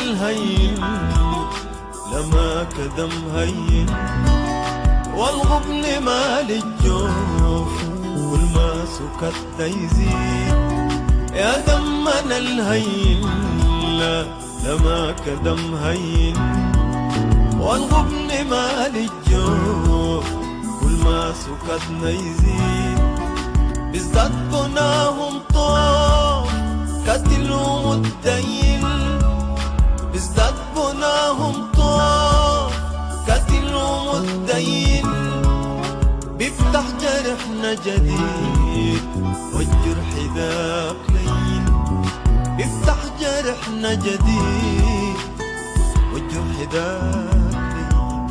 الهين لما كدم هين، والغبن مال الجوف كل ما سكت يزيد. يا دمنا الهين لما كدم هين، والغبن مال الجوف كل ما سكتنا يزيد. بيزداد بناهم طوف قتلوا متدين، بيزداد بناهم طوف قتلوا متدين. بيفتح جرحنا جديد والجرح ذاك لين، بيفتح جرحنا جديد والجرح ذاك لين.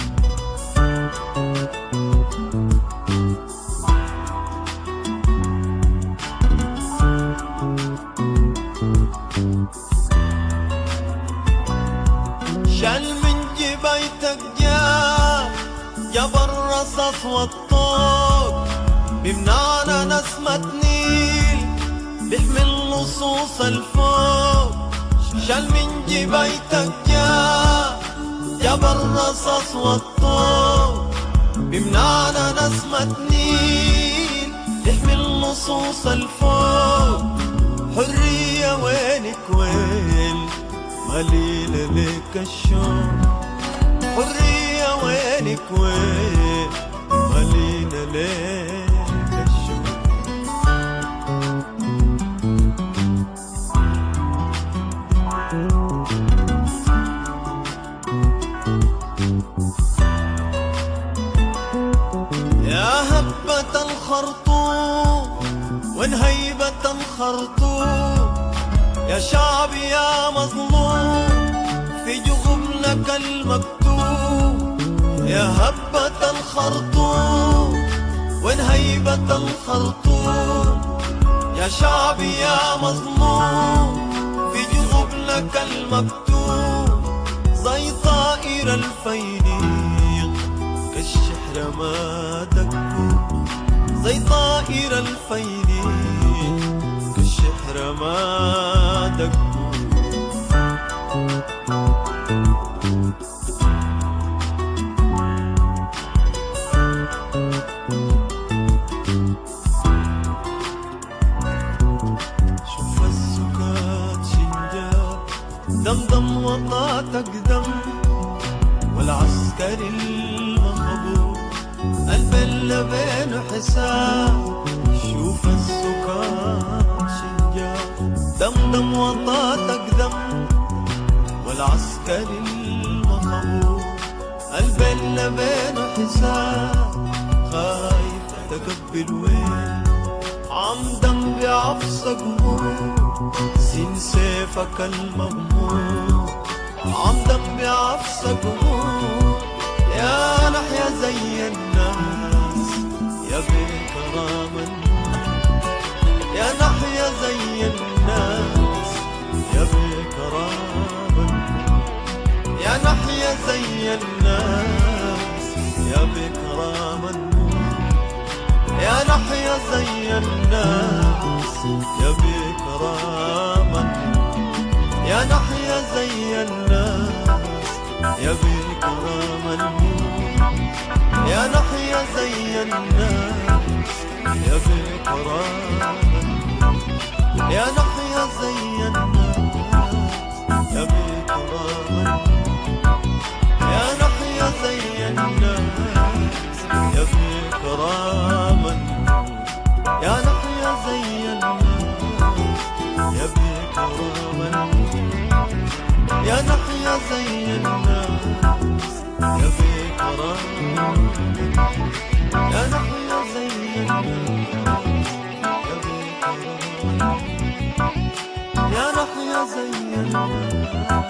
شال من جبيتك جاب الرصاص والطوب، بمنعنا نسمة نيل بيحمل لصوص الفوق. شال من جبيتك جاب الرصاص والطوب، بمنعنا نسمة نيل بيحمل لصوص الفوق. حرية وينك وين مليلة لك الشوق، حرية وينك وين مليلة لك الشوق. يا هبة الخرطوم وين هيبة الخرطوم، يا شعبي يا مظلوم في جغبنك المكتوب. يا هبة الخرطوم وين هيبة الخرطوم، يا شعبي يا مظلوم في جغبنك المكتوب. زي طائر الفينيق كالشحر ما دكوا، زي طائر الفينيق كالشحر ما دكوا. شوف السكات شنجاب دمدم وطاتك دم، والعسكري المخبوط البلة بينه حساب. شوف السكات شنجاب دمدم وطاتك دم، والعسكري المخبوط البلة بينه حساب. خايف تقبل وين عمدا بعفصك موت، سين سيفك المغمور عمدا بعفصك موت. يا نحيا زي الناس يا بكرام النور، يا نحيا زي الناس يا بكرام النور. يا نحيا زي الناس يا بكرام النور، يا نحيا زي الناس يا بكرام النور. يا نحيا زي الناس يا بكرام النور، يا نحيا زي الناس يا بكرام النور. يا نحيا زي الناس يا بكرام النور، يا نحيا زي الناس يا بكرام النور. يا نحيا زي الناس يا بكرام النور، يا نحيا زي الناس يا بكرام النور. يا نحيا زي الناس يا بكرام النور، يا نحيا زي الناس.